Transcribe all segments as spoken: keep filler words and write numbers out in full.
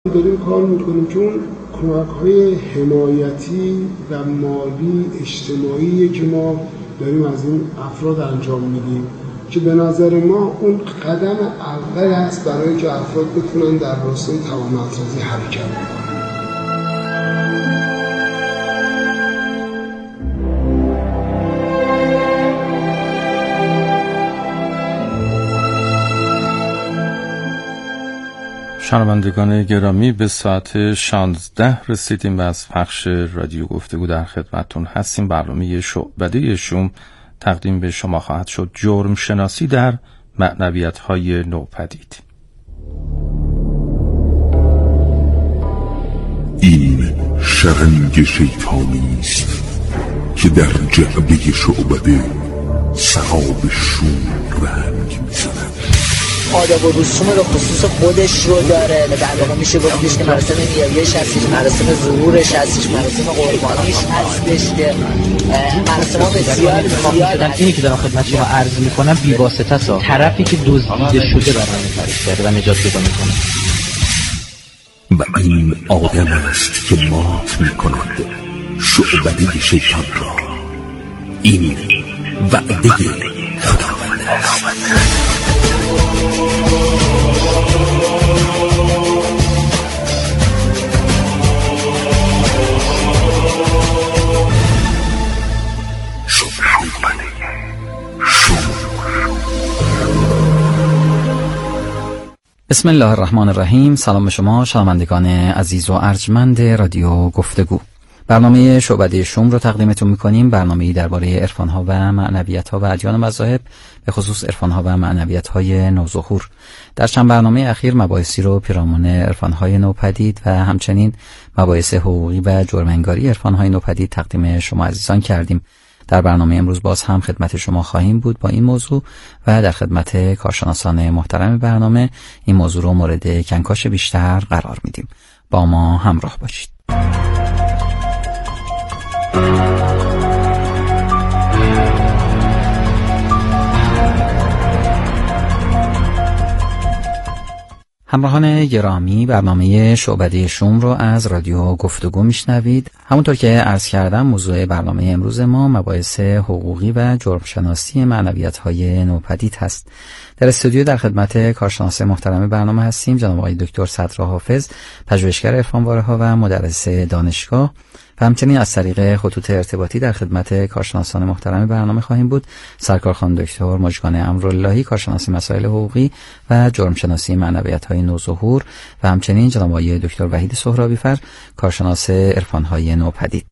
داریم کار میکنیم که اون کمک‌های حمایتی و مالی اجتماعی که ما داریم از این افراد انجام میدیم که به نظر ما اون قدم اول است برای که افراد بتونن در راستای توانمندسازی حرکت کنن. شنوندگان گرامی، به ساعت شانزده رسیدیم و از پخش رادیو گفتگو در خدمتتون هستیم. برنامه شعبده شوم تقدیم به شما خواهد شد. جرم شناسی در معنویت‌های نوپدید. این شرنگ شیطانی است که در جعبه شعبده سحاب شوم رنگ می‌زند. آداب و رسوم به خصوص خودش رو داره. در واقع میشه گفتش که مراسم نیایش هستش، مراسم ظهورش هستش، مراسم قربانیش هستش که مراسم بسیار زیاد. اینی که دارم خدمت شما عرض میکنم بی واسطه است. طرفی که دزدیده شده برای تعریف کرده و نجات پیدا میکنه و این آدم است که مات میکند شعبده شیطان را. این وعده خداوند است. بسم الله الرحمن الرحیم. سلام به شما شنوندگان عزیز و ارجمند رادیو گفتگو. برنامه شعبده شوم رو تقدیمتون میکنیم. برنامه‌ای درباره عرفان‌ها و معنویت‌ها و ادیان و مذاهب، به خصوص عرفان‌ها و معنویت‌های نوظهور. در چند برنامه اخیر مباحثی رو پیرامون عرفان‌های نوپدید و همچنین مباحث حقوقی و جرم‌انگاری عرفان‌های نوپدید تقدیم شما عزیزان کردیم. در برنامه امروز باز هم خدمت شما خواهیم بود با این موضوع و در خدمت کارشناسان محترم برنامه این موضوع رو مورد کنکاش بیشتر قرار میدیم. با ما همراه باشید. همراهان گرامی، برنامه شعبده شوم رو از رادیو گفتگو میشنوید. همونطور که عرض کردم موضوع برنامه امروز ما مباحث حقوقی و جرمشناسی معنویت‌های نوپدید هست. در استودیو در خدمت کارشناس محترم برنامه هستیم، جناب آقای دکتر صدرا حافظ، پژوهشگر عرفانواره‌ها و مدرس دانشگاه، و همچنین از طریق خطوط ارتباطی در خدمت کارشناسان محترم برنامه خواهیم بود. سرکار خانم دکتر مژگان امراللهی، کارشناس مسائل حقوقی و جرمشناسی معنویت‌های نوظهور، و همچنین جناب آقای دکتر وحید سهرابی‌فر، کارشناس عرفان‌های نوپدید.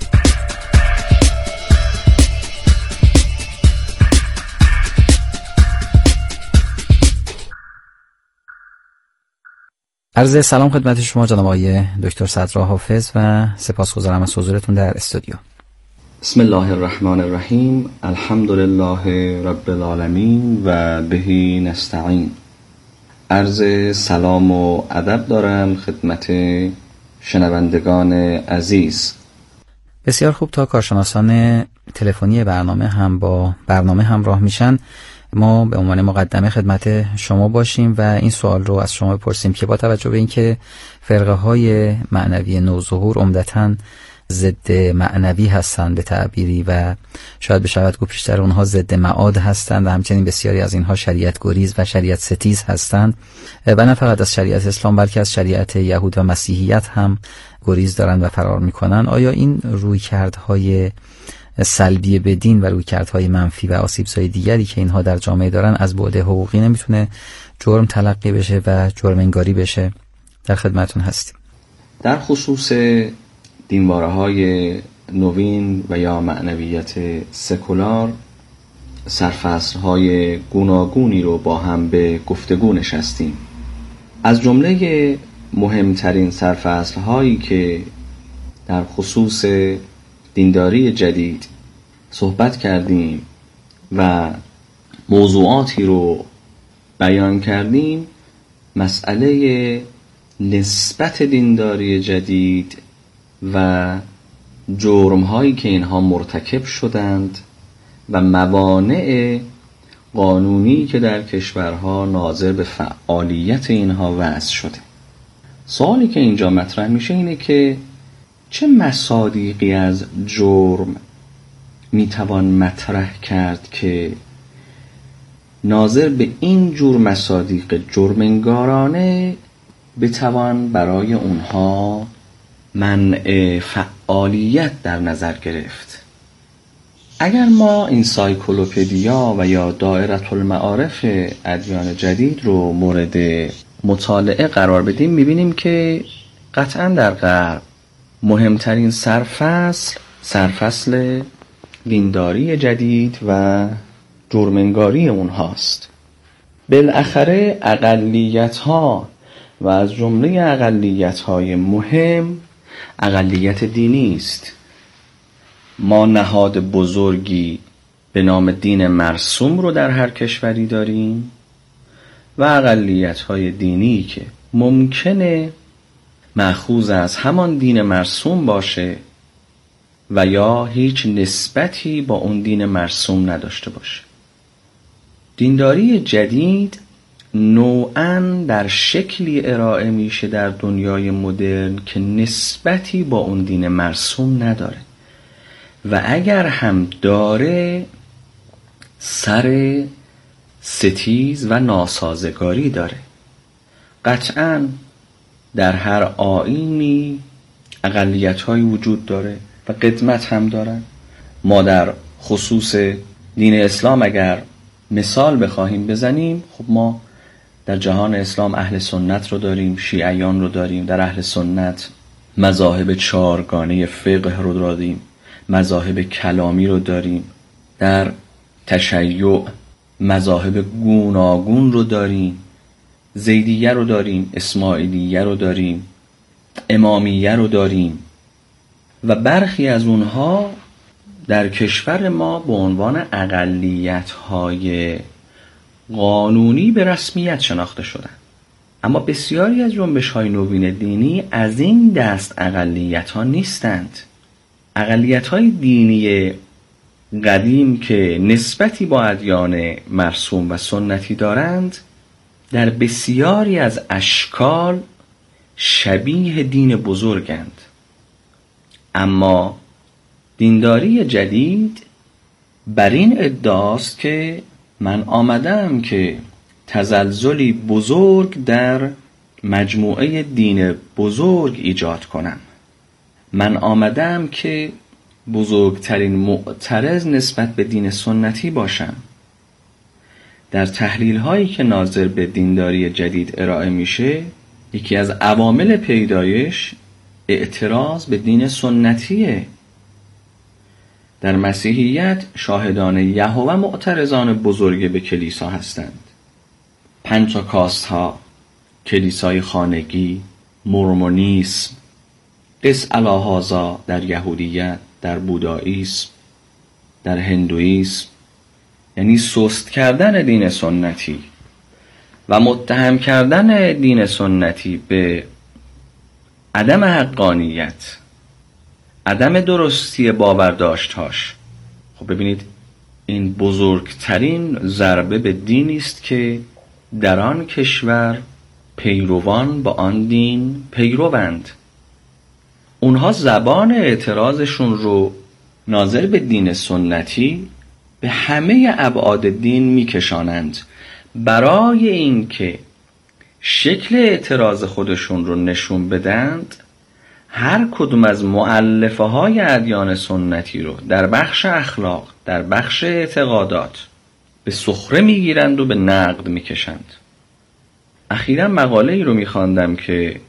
عرض سلام خدمت شما جناب آقای دکتر صدرا حافظ و سپاسگزارم از حضورتون در استودیو. بسم الله الرحمن الرحیم. الحمد لله رب العالمین و بهی نستعین. عرض سلام و ادب دارم خدمت شنوندگان عزیز. بسیار خوب. تا کارشناسان تلفنی برنامه هم با برنامه همراه میشن، ما به عنوان مقدمه خدمت شما باشیم و این سوال رو از شما بپرسیم که با توجه به اینکه فرقه های معنوی نوظهور عمدتاً ضد معنوی هستند به تعبیری و شاید بشود گفت بیشتر اونها ضد معاد هستند و همچنین بسیاری از اینها شریعت گریز و شریعت ستیز هستند و نه فقط از شریعت اسلام بلکه از شریعت یهود و مسیحیت هم گریز دارند و فرار میکنن، آیا این رویکردهای سلبی به دین و رویکردهای منفی و آسیب‌زای دیگری که اینها در جامعه دارن از بعد حقوقی نمیتونه جرم تلقی بشه و جرم انگاری بشه؟ در خدمتون هستیم. در خصوص دینواره‌های نوین و یا معنویت سکولار سرفصل‌های گوناگونی رو با هم به گفتگو نشستیم. از جمله مهمترین سرفصل‌هایی که در خصوص دینداری جدید صحبت کردیم و موضوعاتی رو بیان کردیم، مسئله نسبت دینداری جدید و جرم‌هایی که اینها مرتکب شدند و موانع قانونی که در کشورها ناظر به فعالیت اینها وضع شده. سوالی که اینجا مطرح میشه اینه که چه مصادیقی از جرم میتوان مطرح کرد که ناظر به این جور مصادیق جرمنگارانه بتوان برای اونها منع فعالیت در نظر گرفت. اگر ما انسایکلوپدیا و یا دائره المعارف ادیان جدید رو مورد مطالعه قرار بدیم، میبینیم که قطعا در غرب مهمترین سرفصل سرفصل دینداری جدید و جرمنگاری اونهاست. بالاخره اقلیت ها و از جمله اقلیت های مهم اقلیت دینی است. ما نهاد بزرگی به نام دین مرسوم رو در هر کشوری داریم و اقلیت های دینی که ممکنه مأخوذ از همان دین مرسوم باشه و یا هیچ نسبتی با اون دین مرسوم نداشته باشه. دینداری جدید نوعاً در شکلی ارائه میشه در دنیای مدرن که نسبتی با اون دین مرسوم نداره و اگر هم داره سر ستیز و ناسازگاری داره. قطعاً در هر آیینی اقلیت‌هایی وجود داره و قدمت هم دارن. ما در خصوص دین اسلام اگر مثال بخواهیم بزنیم، خب ما در جهان اسلام اهل سنت رو داریم، شیعیان رو داریم. در اهل سنت مذاهب چهارگانه فقه رو داریم، مذاهب کلامی رو داریم. در تشیع مذاهب گوناگون رو داریم، زیدیه رو داریم، اسماعیلیه رو داریم، امامیه رو داریم و برخی از اونها در کشور ما به عنوان اقلیت‌های قانونی به رسمیت شناخته شدن. اما بسیاری از جنبش‌های نوین دینی از این دست اقلیت‌ها نیستند. اقلیت‌های دینی قدیم که نسبتی با ادیان مرسوم و سنتی دارند، در بسیاری از اشکال شبیه دین بزرگند. اما دینداری جدید بر این ادعاست که من آمدم که تزلزلی بزرگ در مجموعه دین بزرگ ایجاد کنم. من آمدم که بزرگترین معترض نسبت به دین سنتی باشم. در تحلیل هایی که ناظر به دینداری جدید ارائه میشه، یکی از عوامل پیدایش اعتراض به دین سنتیه. در مسیحیت شاهدان یهوه معترضان بزرگ به کلیسا هستند. پنتاکاست ها، کلیسای خانگی، مورمونیسم، قس الهازا در یهودیت، در بودائیسم، در هندویسم، یعنی سست کردن دین سنتی و متهم کردن دین سنتی به عدم حقانیت، عدم درستی باورداشتهاش. خب ببینید این بزرگترین ضربه به دینی است که در آن کشور پیروان با آن دین پیروند. اونها زبان اعتراضشون رو ناظر به دین سنتی به همه ابعاد دین میکشانند. برای اینکه شکل اعتراض خودشون رو نشون بدند، هر کدوم از مؤلفه های ادیان سنتی رو در بخش اخلاق، در بخش اعتقادات به سخره میگیرند و به نقد میکشند. اخیراً مقاله ای رو میخواندم که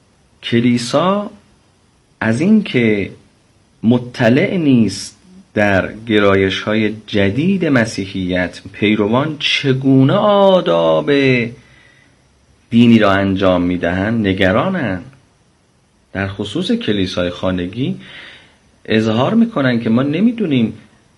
کلیسا از این که مطلع نیست در گرایش های جدید مسیحیت پیروان چگونه آداب دینی را انجام میدهند نگرانند. در خصوص کلیسای خانگی اظهار میکنن که ما نمیدونیم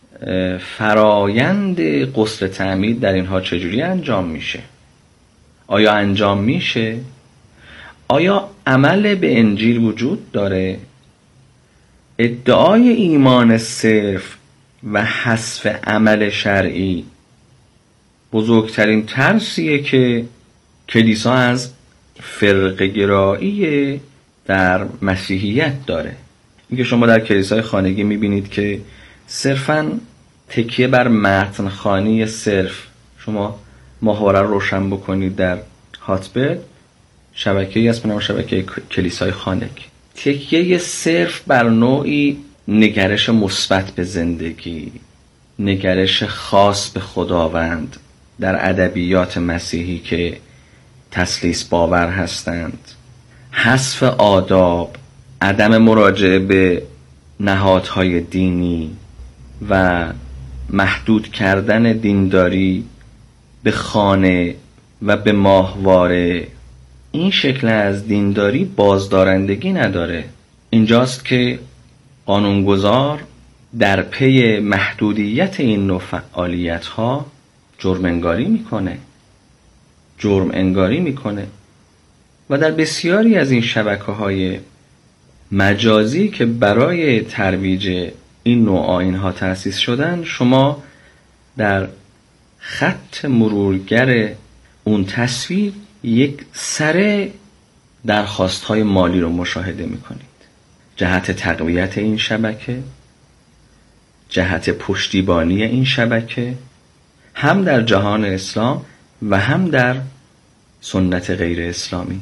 فرایند غسل تعمید در اینها چجوری انجام میشه. آیا انجام میشه؟ آیا عمل به انجیل وجود داره؟ ادعای ایمان صرف و حذف عمل شرعی بزرگترین ترسیه که کلیسا از فرقه‌گرایی در مسیحیت داره. اینکه شما در کلیسای خانگی میبینید که صرفاً تکیه بر متن خوانی صرف، شما ماهواره رو روشن بکنید در هاتبرد، شبکه‌ای هست به نام شبکه کلیسای خانگی، تکیه صرف بر نوعی نگرش مثبت به زندگی، نگرش خاص به خداوند در ادبیات مسیحی که تثلیث باور هستند، حذف آداب، عدم مراجعه به نهادهای دینی و محدود کردن دینداری به خانه و به ماهواره، این شکل از دینداری بازدارندگی نداره. اینجاست که قانونگذار در پی محدودیت این نوع فعالیت ها جرم انگاری میکنه جرم انگاری میکنه و در بسیاری از این شبکه های مجازی که برای ترویج این نوع آیین ها تأسیس شدن، شما در خط مرورگر اون تصویر یک سره درخواست های مالی رو مشاهده میکنید، جهت تقویت این شبکه، جهت پشتیبانی این شبکه، هم در جهان اسلام و هم در سنت غیر اسلامی.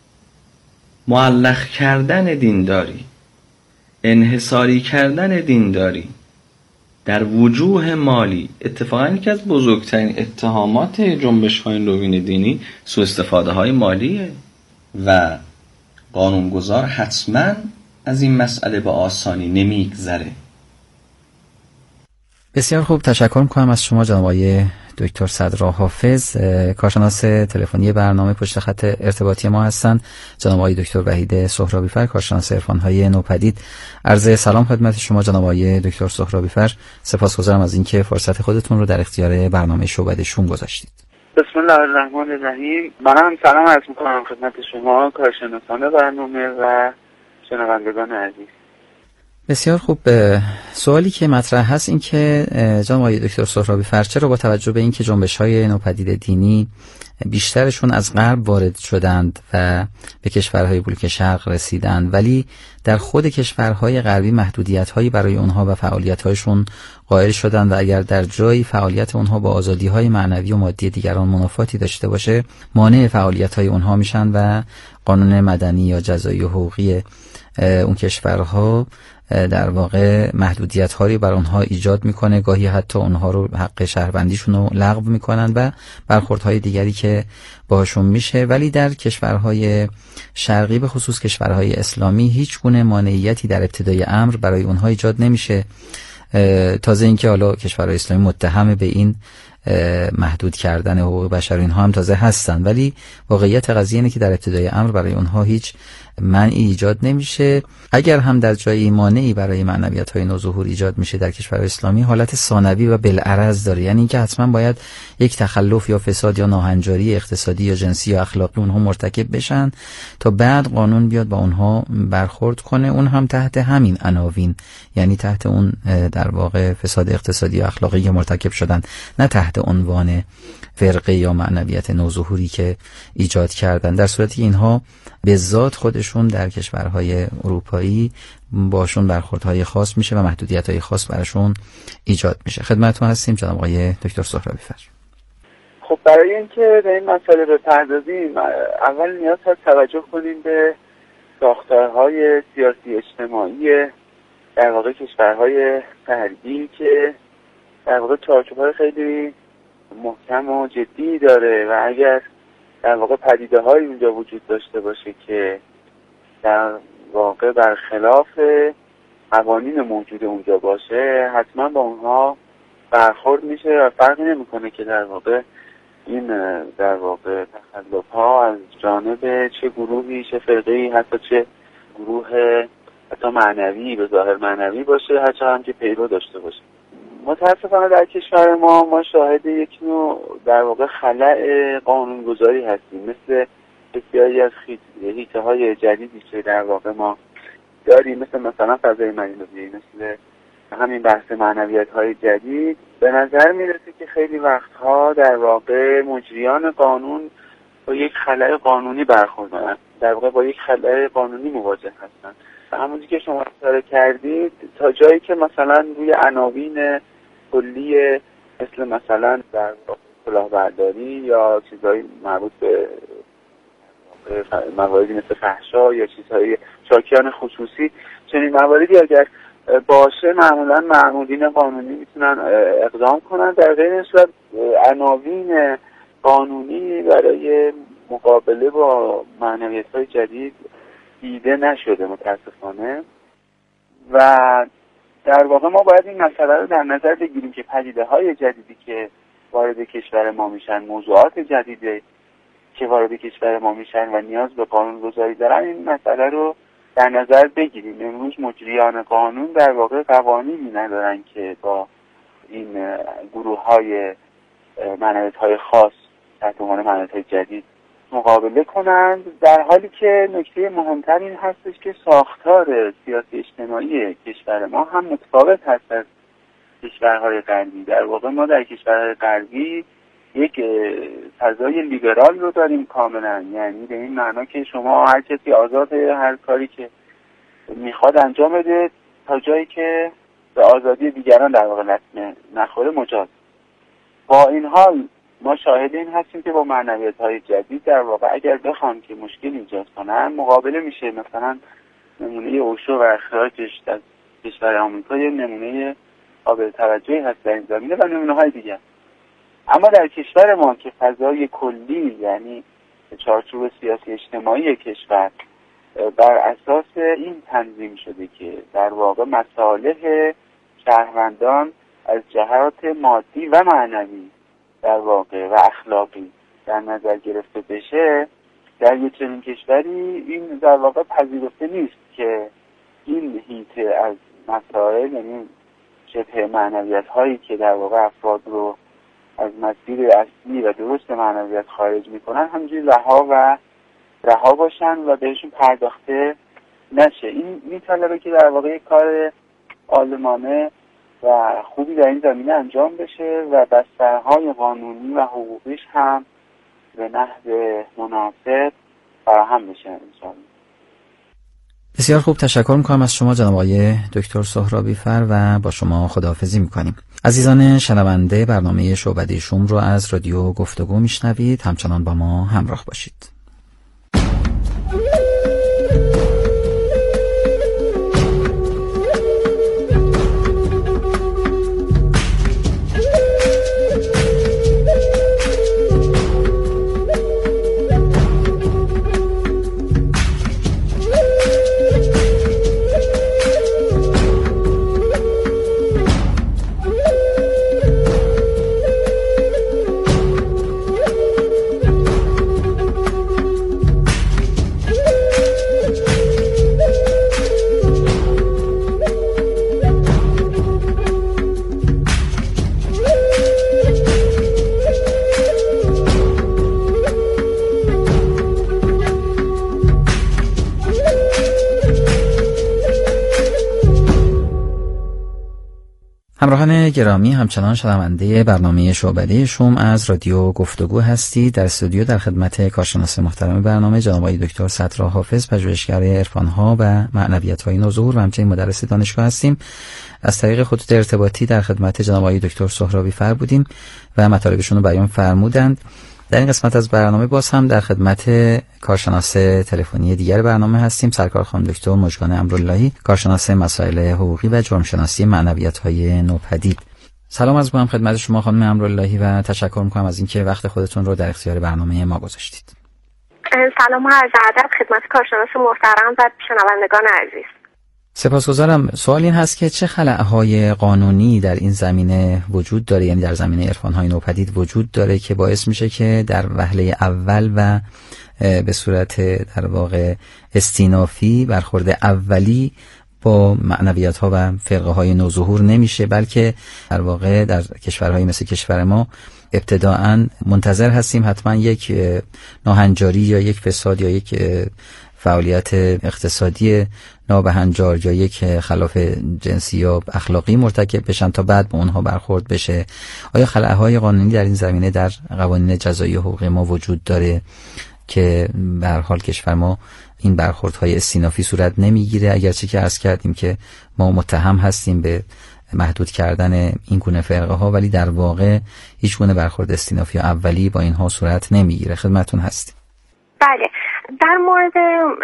معلق کردن دینداری، انحصاری کردن دینداری در وجوه مالی، اتفاقاً یکی از بزرگترین اتهامات جنبش‌های نوین دینی سوء استفاده های مالیه و قانونگذار حتماً از این مسئله به آسانی نمیگذره. بسیار خوب، تشکر میکنم از شما جناب آقای دکتر صدرا حافظ، کارشناس تلفنی برنامه پشت خط ارتباطی ما هستند. جناب آقای دکتر وحید سهرابی‌فر، کارشناس عرفان‌های نوپدید. عرض سلام خدمت شما جناب آقای دکتر سهرابی‌فر. سپاسگزارم از اینکه فرصت خودتون رو در اختیار برنامه شعبده شوم گذاشتید. بسم الله الرحمن الرحیم. منم سلام عرض می‌کنم خدمت شما کارشناسان برنامه و شنوندگان عزیز. بسیار خوب، سوالی که مطرح هست این که جناب آقای دکتر سهرابی‌فر، چرا با توجه به اینکه جنبش‌های نوپدید دینی بیشترشون از غرب وارد شدند و به کشورهای بلوک شرق رسیدند، ولی در خود کشورهای غربی محدودیت‌هایی برای اونها و فعالیت‌هایشون قائل شدند و اگر در جایی فعالیت اونها با آزادی‌های معنوی و مادی دیگران منافاتی داشته باشه، مانع فعالیت‌های اونها میشن و قانون مدنی یا جزایی و حقوقی اون کشورها در واقع محدودیت هایی بر اونها ایجاد میکنه، گاهی حتی اونها رو حق شهروندیشون رو لغو میکنن و برخوردهای دیگری که باهاشون میشه. ولی در کشورهای شرقی به خصوص کشورهای اسلامی هیچ گونه مانعیتی در ابتدای امر برای اونها ایجاد نمیشه. تازه اینکه حالا کشورهای اسلامی متهم به این محدود کردن حقوق بشر اینها هم تازه هستن، ولی واقعیت قضیه اینه که در ابتدای امر برای اونها هیچ منعی ایجاد نمیشه. اگر هم در جایی مانعی برای معنویت‌های نوظهور ایجاد میشه در کشور اسلامی، حالت ثانوی و بالعرض داره، یعنی اینکه حتما باید یک تخلف یا فساد یا ناهنجاری اقتصادی یا جنسی یا اخلاقی اونها مرتکب بشن تا بعد قانون بیاد با اونها برخورد کنه، اون هم تحت همین عناوین، یعنی تحت اون در واقع فساد اقتصادی یا اخلاقی که مرتکب شدن، نه تحت عنوان فرقه یا معنویت نوظهوری که ایجاد کردن. در صورتی که اینها به ذات خودشون در کشورهای اروپایی باشون برخوردهای خاص میشه و محدودیت‌های خاص براشون ایجاد میشه. خدمتتون هستیم جناب آقای دکتر سهرابی‌فر. خب برای اینکه به این مسئله بپردازیم، اول نیاز هست توجه کنیم به ساختارهای سیاسی اجتماعی در واقع کشورهای غربی که در واقع چارچوب‌های خیلی محکم و جدی داره و اگر در واقع پدیده های اونجا وجود داشته باشه که در واقع برخلاف قوانین موجود اونجا باشه، حتما با اونها برخورد میشه و فرقی نمیکنه که در واقع این در واقع تخلف ها از جانب چه گروهی، چه فرقه‌ای، حتی چه گروه حتی معنوی به ظاهر معنوی باشه، هرچه هم که پیرو داشته باشه. متاسفانه در کشور ما ما شاهد یک نوع در واقع خلأ قانونگذاری هستیم، مثل بسیاری از حیطه های جدیدی که در واقع ما داریم، مثل مثلا فضای مدنی، مثل همین بحث معنویت های جدید. به نظر میرسه که خیلی وقتها در واقع مجریان قانون با یک خلأ قانونی برخوردارن، در واقع با یک خلأ قانونی مواجه هستن. و همونجوری که شما اشاره کردید تا جایی که مثلا روی عناوین کلی مثل مثلا در کلاهبرداری یا چیزهای مربوط به مواردی مثل فحشا یا چیزهای شاکیان خصوصی، چنین مواردی اگر باشه معمولا مأمورین قانونی میتونن اقدام کنن. در غیر این صورت عناوین قانونی برای مقابله با معنویت‌های جدید دیده نشده متاسفانه و در واقع ما باید این مسئله رو در نظر بگیریم که پدیده‌های جدیدی که وارد کشور ما میشن، موضوعات جدیدی که وارد کشور ما میشن و نیاز به قانون گذاری دارن، این مسئله رو در نظر بگیریم. امروز مجریان قانون در واقع قوانینی ندارن که با این گروه‌های معنویت‌های خاص تحت عنوان معنویت‌های جدید مقابله کنند، در حالی که نکته مهمتر این هستش که ساختار سیاسی اجتماعی کشور ما هم متفاوت هست از کشورهای غربی. در واقع ما در کشورهای غربی یک فضای لیبرال رو داریم کاملا، یعنی به این معنا که شما هر کسی آزاده هر کاری که میخواد انجام بده تا جایی که به آزادی دیگران در واقع لطمه نخوره مجاز. با این حال ما شاهد این هستیم که با معنویت‌های جدید در واقع اگر بخوان که مشکل ایجاد کنن مقابله میشه. مثلا نمونه اوشو و اخراجش از کشور آمریکا یه نمونه قابل توجهی هست در این زمینه و نمونه‌های دیگه. اما در کشور ما که فضای کلی یعنی چارچوب سیاسی اجتماعی کشور بر اساس این تنظیم شده که در واقع مصالح شهروندان از جهات مادی و معنوی در واقع و اخلاقی در نظر گرفته بشه، در یک چنین کشوری این در واقع پذیرفته نیست که این هیته از مسائل، یعنی شبه معنویت هایی که در واقع افراد رو از مسیر اصلی و درست معنویت خارج میکنن همینجوری رها و رها باشن و بهشون پرداخته نشه. این میطلبه که در واقع کار عالمانه و خوبی در این زمینه انجام بشه و بسترهای قانونی و حقوقیش هم به نحو مناسب فراهم بشه انشاءالله. بسیار خوب، تشکر میکنم از شما جناب آقای دکتر سهرابی فر و با شما خداحافظی میکنیم. عزیزان شنونده برنامه شعبده شوم رو از رادیو گفتگو میشنوید، همچنان با ما همراه باشید. همراهان گرامی، همچنان شنونده برنامه شعبده شوم از رادیو گفتگو هستید. در استودیو در خدمت کارشناس محترم برنامه جناب آقای دکتر سترا حافظ، پژوهشگر عرفان‌ها و معنویت‌های نوظهور و همچنین مدرس دانشگاه هستیم. از طریق خطوط ارتباطی در خدمت جناب آقای دکتر سهرابی فر بودیم و مطالبشون رو بیان فرمودند. در این قسمت از برنامه باز هم در خدمت کارشناس تلفنی دیگر برنامه هستیم، سرکار خانم دکتر مژگان امراللهی، کارشناس مسائل حقوقی و جرم شناسی معنویت‌های نوپدید. سلام عرض می‌کنم خدمت شما خانم امراللهی و تشکر می‌کنم از اینکه وقت خودتون رو در اختیار برنامه ما گذاشتید. سلام و عرض ادب خدمت کارشناس محترم و شنوندگان عزیز. سپاسگزارم. سوال این هست که چه خلأهای قانونی در این زمینه وجود داره، یعنی در زمینه عرفان‌های نوپدید وجود داره که باعث میشه که در وهله اول و به صورت در واقع استینافی برخورد اولی با معنویت‌ها و فرقه‌های نوظهور نمیشه، بلکه در واقع در کشورهای مثل کشور ما ابتداعاً منتظر هستیم حتما یک ناهنجاری یا یک فساد یا یک فعالیت اقتصادی نابهنجار یا یک خلاف جنسی یا اخلاقی مرتکب بشن تا بعد به اونها برخورد بشه. آیا خلاهای قانونی در این زمینه در قوانین جزایی حقوقی ما وجود داره که به هر حال کشور ما این برخوردهای استینافی صورت نمیگیره، اگرچه که عرض کردیم که ما متهم هستیم به محدود کردن این گونه فرقه ها، ولی در واقع هیچ گونه برخورد استینافی اولی با اینها صورت نمیگیره. خدمتتون هستیم. بله، در مورد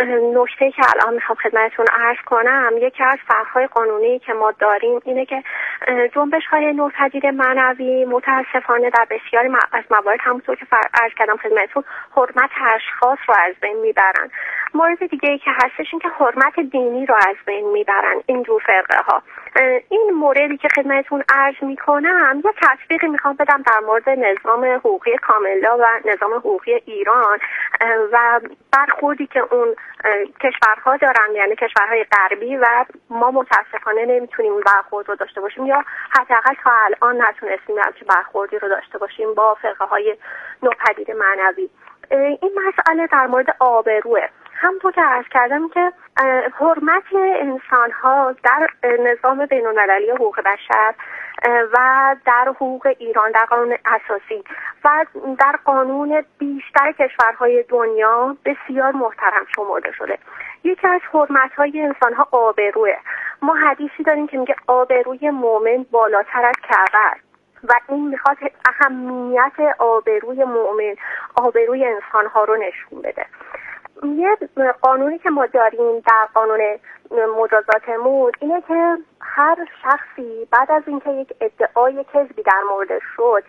نکته که الان میخوام خدمتتون عرض کنم، یکی از فرق‌های قانونی که ما داریم اینه که جنبش‌های نوپدید معنوی متاسفانه در بسیاری از موارد همونطور که عرض کردم خدمتتون حرمت اشخاص رو از بین میبرن. مورد دیگه ای که هستش این که حرمت دینی رو از بین میبرن این دو فرقه ها. این موردی که خدمتتون عرض میکنم یک تطبیقی میخوام بدم در مورد نظام حقوقی کاملا و نظام حقوقی ایران و برخوردی که اون کشورها دارن، یعنی کشورهای غربی، و ما متاسفانه نمیتونیم اون برخورد رو داشته باشیم یا حداقل تا الان نتونستیم همچین برخوردی رو داشته باشیم با فرقه های نوپدید معنوی. این مسئله در مورد آبروه. همونطور که عرض کردم که حرمت انسان‌ها در نظام بین‌المللی حقوق بشر و در حقوق ایران، در قانون اساسی و در قانون بیشتر کشورهای دنیا بسیار محترم شمرده شده. یکی از حرمت‌های انسان‌ها آبروه. ما حدیثی داریم که میگه آبروی مؤمن بالاتر از کعبه است و این میخواد اهمیت آبروی مؤمن، آبروی انسان‌ها رو نشون بده. یه قانونی که ما داریم در قانون مجازاتمون اینه که هر شخصی بعد از اینکه یک ادعای کذبی در موردش شد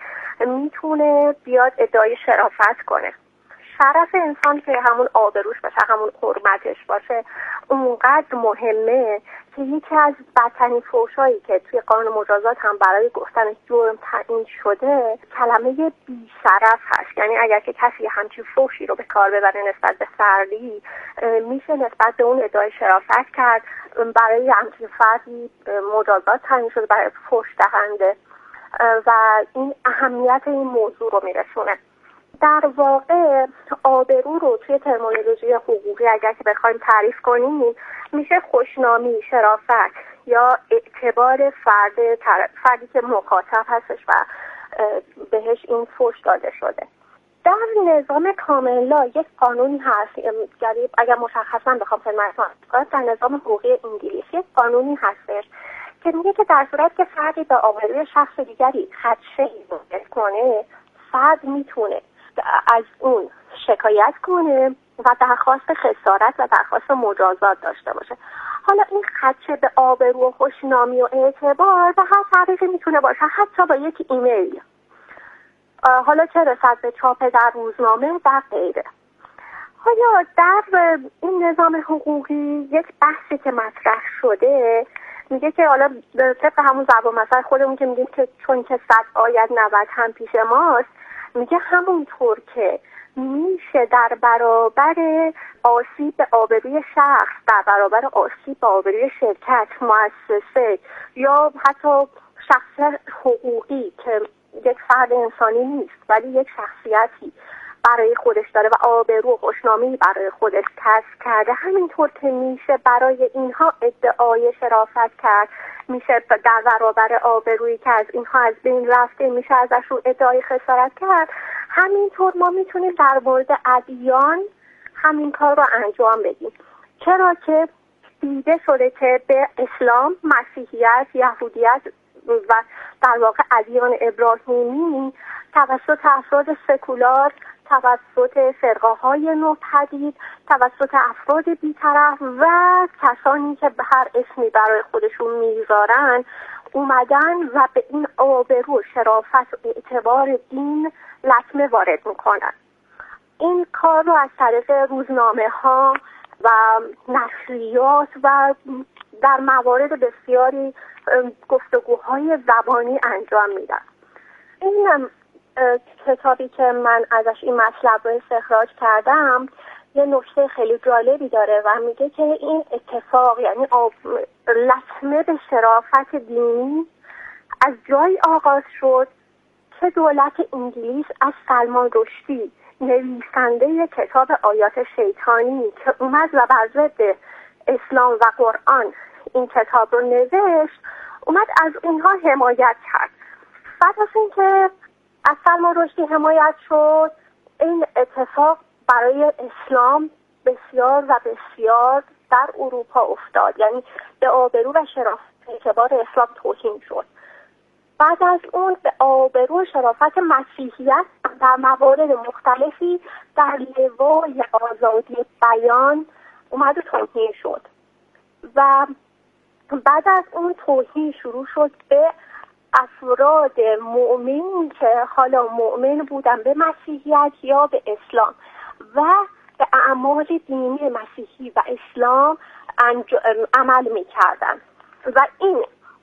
میتونه بیاد ادعای شرافت کنه. شرف انسان که همون آبروش باشه، همون حرمتش باشه، اونقدر مهمه که یکی از بدترین فحشایی که توی قانون مجازات هم برای گفتن جرم تعیین شده کلمه بی‌شرف هست. یعنی اگر که کسی همچین فحشی رو به کار ببره نسبت به فردی، میشه نسبت به اون ادعای شرافت کرد. برای همچین فردی مجازات تعیین شده برای فحش دهنده و این اهمیت این موضوع رو میرسونه. در واقع آبرو رو توی ترمینولوژی حقوقی اگر که بخوایم تعریف کنیم میشه خوشنامی، شرافت یا اعتبار فرد فردی که مخاطب هستش و بهش این فحش داده شده. در نظام کاملا یک قانونی هست، یعنی اگر مشخصا بخوام خدمتتون کنم، در نظام حقوقی انگلیس یک قانونی هستش که میگه که در صورت که فردی به آبروی شخص دیگری خدشه‌ای وارد کنه، فرد میتونه از اون شکایت کنه و درخواست خسارت و درخواست مجازات داشته باشه. حالا این خدشه به آبرو و خوشنامی و اعتبار به هر طریقی میتونه باشه، حتی با یک ایمیل، حالا چه رسد به چاپ در روزنامه در غیره. حالا در این نظام حقوقی یک بحثی که مطرح شده میگه که حالا طبق همون ضرب المثل خودمون که میگیم که چون که صد آید نود هم پیش ماست، میگه همونطور که میشه در برابر آسیب به آبروی شخص، در برابر آسیب به آبروی شرکت، مؤسسه یا حتی شخص حقوقی که یک فرد انسانی نیست ولی یک شخصیتی برای خودش داره و آبرو و خوشنامی برای خودش کسب کرده، همینطور که میشه برای اینها ادعای شرافت کرد، میشه در برابر آبرویی که از اینها از بین رفته میشه ازشون ادعای خسارت کرد، همینطور ما میتونیم در مورد ادیان همین کار رو انجام بدیم. چرا که دیده شده که به اسلام، مسیحیت، یهودیت و در واقع ادیان ابراهیمی توسط افراد سکولار، توسط فرقه‌های نوپدید، توسط افراد بی‌طرف و کسانی که به هر اسمی برای خودشون میذارن اومدن و به این آبرو، شرافت و اعتبار دین لطمه وارد میکنن. این کار رو از طریق روزنامه ها و نشریات و در موارد بسیاری گفتگوهای زبانی انجام میدن. این کتابی که من ازش این مطلب رو استخراج کردم یه نکته خیلی جالبی داره و میگه که این اتفاق، یعنی لطمه به شرافت دینی، از جایی آغاز شد که دولت انگلیس از سلمان رشدی نویسنده کتاب آیات شیطانی که اومد و بر ضد اسلام و قرآن این کتاب رو نوشت، اومد از اینها حمایت کرد. بعد از اینکه از سلمان رشدی حمایت شد، این اتفاق برای اسلام بسیار و بسیار در اروپا افتاد، یعنی به آبرو و شرافت اعتبار اسلام توهین شد. بعد از اون به آبرو و شرافت مسیحیت در موارد مختلفی در لوای آزادی بیان اومد و توهین شد و بعد از اون توهین شروع شد به افراد مؤمنین که حالا مؤمن بودن به مسیحیت یا به اسلام و به اعمال دینی مسیحی و اسلام عمل می‌کردن و این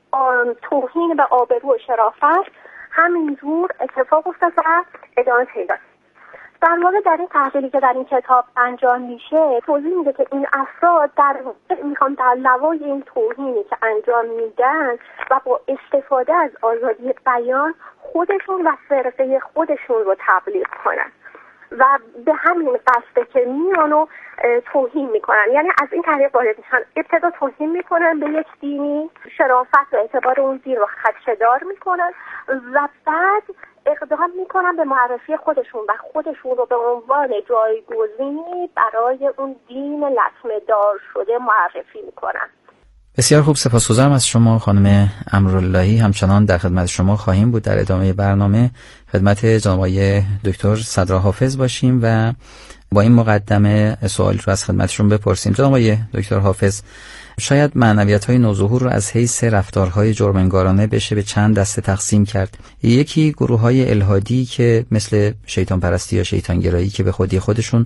توهین به آبرو و شرافت همینجور اتفاق افتاد و ادامه پیدا کرد. در واقع در این تحلیلی که در این کتاب انجام میشه توضیح میده که این افراد در میخوان در لوای این توهینی که انجام میدن و با استفاده از آزادی بیان خودشون و فرقه خودشون رو تبلیغ کنن و به همین قصده که میان و توهین میکنن. یعنی از این طریق وارد میشن، ابتدا توهین میکنن به یک دینی، شرافت و اعتبار اون دین رو خدشه‌دار میکنن و بعد اقدام میکنن به معرفی خودشون و خودشون رو به عنوان جایگزینی برای اون دین لطمه دار شده معرفی میکنن. بسیار خوب، سپاسگزارم از شما خانم امراللهی. همچنان در خدمت شما خواهیم بود در ادامه برنامه. خدمت جناب آقای دکتر صدرا حافظ باشیم و با این مقدمه سوالی رو از خدمتشون بپرسیم. جناب آقای دکتر حافظ، شاید معنویت‌های نوظهور رو از حیث رفتارهای جرم‌انگارانه بشه به چند دسته تقسیم کرد. یکی گروه‌های الحادی که مثل شیطان پرستی یا شیطان گرایی که به خودی خودشون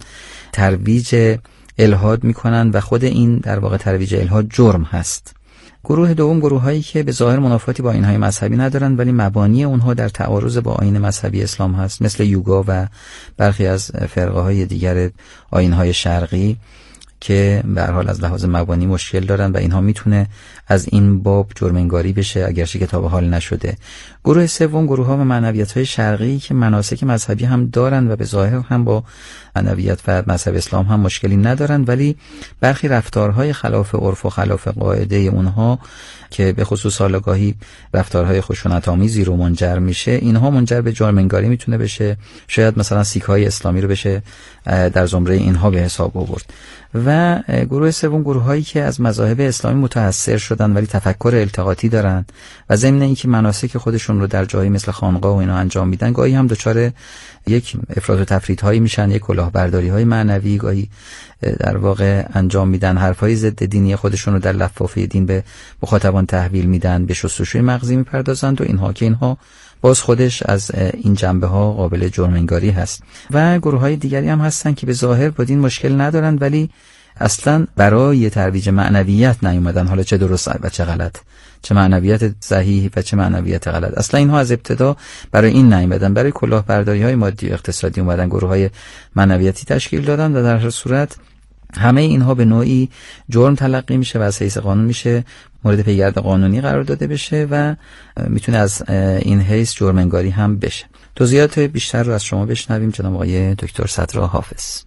ترویج الحاد میکنن و خود این در واقع ترویج الحاد جرم هست. گروه دوم گروهایی که به ظاهر منافاتی با آیین‌های مذهبی ندارن ولی مبانی اونها در تعارض با آیین مذهبی اسلام هست، مثل یوگا و برخی از فرقه‌های دیگر آیین‌های شرقی که به هر حال از لحاظ مبانی مشکل دارن و اینها میتونه از این باب جرم‌انگاری بشه اگرچه که تا به حال نشده. گروه سوم گروه‌ها و معنویت‌های شرقی که مناسک مذهبی هم دارن و به ظاهر هم با معنویت و مذهب اسلام هم مشکلی ندارن ولی برخی رفتارهای خلاف عرف و خلاف قاعده اونها که به خصوص حالا گاهی رفتارهای خشونت‌آمیزی رو منجر میشه، اینها منجر به جرم‌انگاری میتونه بشه. شاید مثلا سیک‌های اسلامی رو بشه در زمره اینها به حساب آورد. و گروه سوم گروه‌هایی که از مذاهب اسلامی متأثر شدن ولی تفکر التقاطی دارن و ضمن اینکه مناسک خودشون رو در جایی مثل خانقاه و اینا انجام میدن، گاهی هم دچار یک افراط و تفریط‌هایی میشن، یک کلاهبرداری‌های معنوی گاهی در واقع انجام میدن، حرفای ضد دینی خودشون رو در لفافه دین به مخاطبان تحویل میدن، به شستشوی مغزی میپردازند و اینها که اینها باز خودش از این جنبه ها قابل جرم‌انگاری هست. و گروه های دیگری هم هستن که به ظاهر با دین مشکل ندارن ولی اصلا برای ترویج معنویت نیومدن، حالا چه درست و چه غلط، چه معنویت صحیح و چه معنویت غلط، اصلا اینها از ابتدا برای این نیومدن، برای کلاهبرداری های مادی و اقتصادی اومدن، گروه های معنویتی تشکیل دادن و در هر صورت همه اینها به نوعی جرم تلقی میشه و از حیث قانون میشه مورد پیگرد قانونی قرار داده بشه و میتونه از این حیث جرم انگاری هم بشه. توضیحات بیشتر رو از شما بشنویم جناب آقای دکتر صدرا حافظ.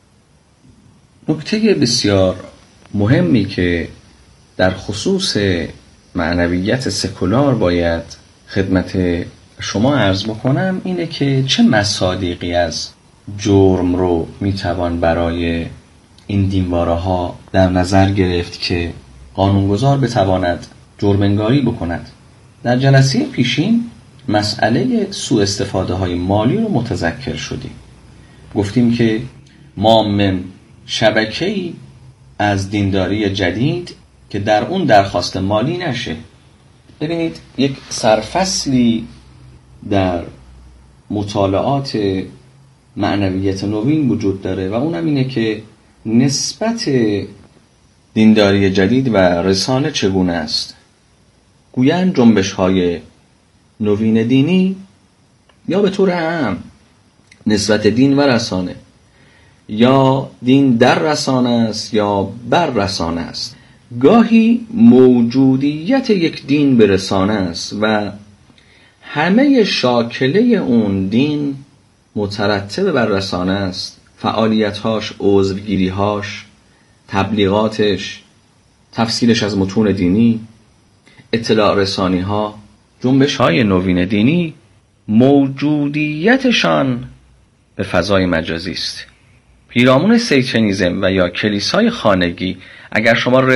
نکته بسیار مهمی که در خصوص معنویت سکولار باید خدمت شما عرض بکنم اینه که چه مصادیقی از جرم رو میتوان برای این دینواره ها در نظر گرفت که قانونگذار بتواند جرم‌انگاری بکند. در جلسه پیشین مسئله سوء استفاده های مالی رو متذکر شدیم. گفتیم که ما من شبکه‌ای از دینداری جدید که در اون درخواست مالی نشه. ببینید یک سرفصلی در مطالعات معنویت نوین وجود داره و اونم اینه که نسبت دینداری جدید و رسانه چگونه است. گویند جنبش های نوین دینی یا به طور عام نسبت دین و رسانه یا دین در رسانه است یا بر رسانه است. گاهی موجودیت یک دین به رسانه است و همه شاکله اون دین مترتب بر رسانه است، فعالیت‌هاش، عضوگیری‌هاش، تبلیغاتش، تفسیرش از متون دینی، اطلاع رسانی‌ها، جنبش‌های نوین دینی، موجودیتشان به فضای مجازی است. پیرامون سیچنیزم و یا کلیسای خانگی اگر شما